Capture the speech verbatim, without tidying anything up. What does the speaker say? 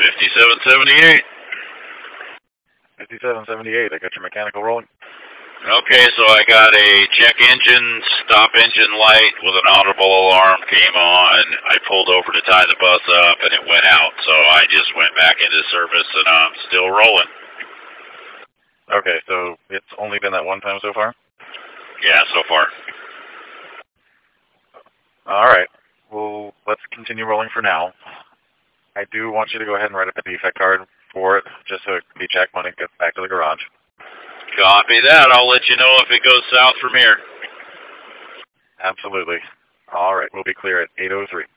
fifty-seven seventy-eight. fifty-seven seventy-eight, I got your mechanical rolling. Okay, so I got a check engine, stop engine light with an audible alarm came on. I pulled over to tie the bus up and it went out, so I just went back into service and I'm still rolling. Okay, so it's only been that one time so far? Yeah, so far. All right. Well, let's continue rolling for now. I do want you to go ahead and write up a defect card for it, just so it can be checked when it gets back to the garage. Copy that. I'll let you know if it goes south from here. Absolutely. All right, we'll be clear at eight oh three.